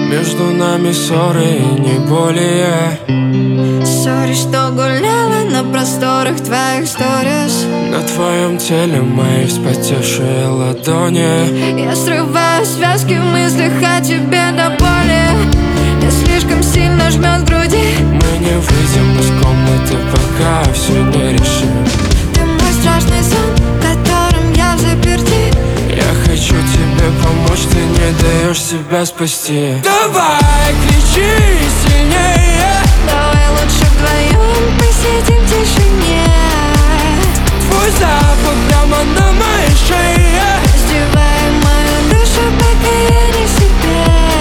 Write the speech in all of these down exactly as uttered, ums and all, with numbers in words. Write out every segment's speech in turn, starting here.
Между нами ссоры и не более. Сори, что гуляла на просторах твоих сторис. На твоем теле мои вспотевшие ладони. Я срываю связки в мыслях о тебе до боли. Я слишком сильно жмет в груди. Мы не выйдем из комнаты, пока все не решим. Ты мой страшный сон, в котором я взаперти. Я хочу тебе помочь, ты не даешь себя спасти. Давай, кричи сильнее. Давай лучше вдвоем посидим в тишине. Твой запах прямо на моей шее. Раздевай мою душу, пока я не в себе.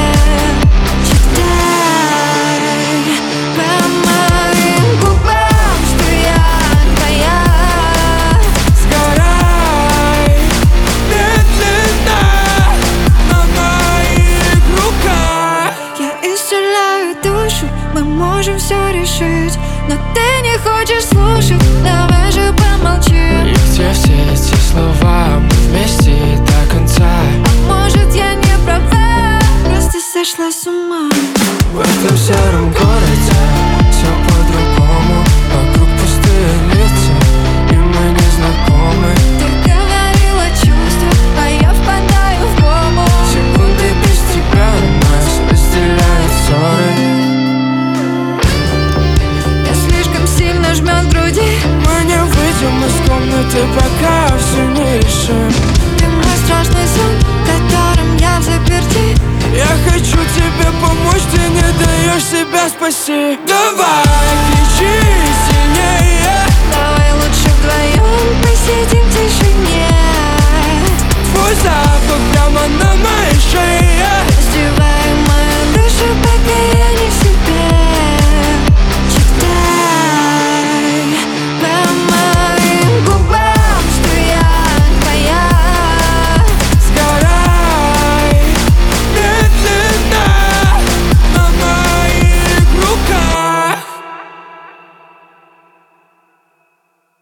Читай по моим губам, что я твоя. Сгорай медленно на моих руках. Я исцеляю душу, мы можем все решить. Но ты не хочешь слушать, давай же помолчи. И где все эти слова, мы вместе до конца. А может я не права, просто сошла с ума. В этом сером городе все по-другому. Вокруг пустые лица, и мы не знакомы. Ты говорила чувства, а я впадаю в кому. Секунды без тебя нас разделяют ссоры. Я слишком сильно жмет в груди. Мы не выйдем из комнаты, пока все не решим. Ты мой страшный сон, в котором я взаперти. Я хочу тебе помочь, ты не даешь себя спасти. Давай!